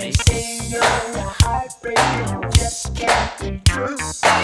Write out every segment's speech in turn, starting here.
They say you're a heartbreaker, you just can't be true.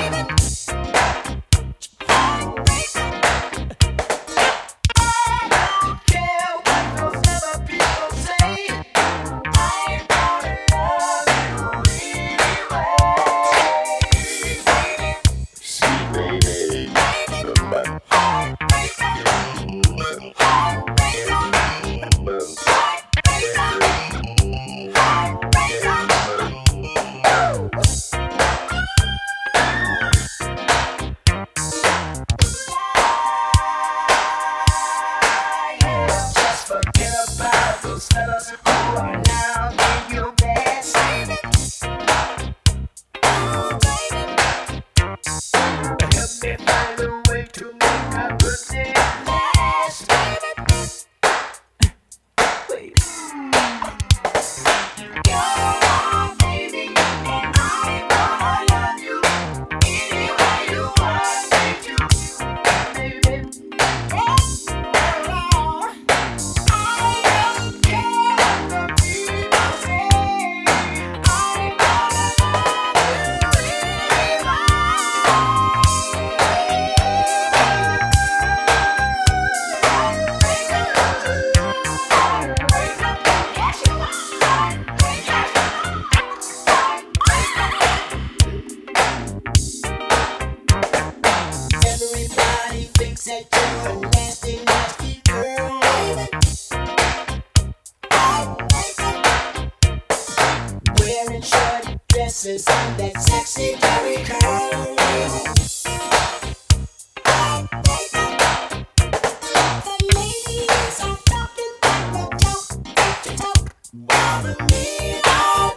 Fellas who are now in your best. Help me find a way to make our good day last. Wait. You're my baby, and I'm gonna love you any way you want me to, baby. Everybody thinks that you're a nasty, nasty girl. Wearing short dresses and that sexy Jerry curl. The ladies are talking, but they talk, bother me.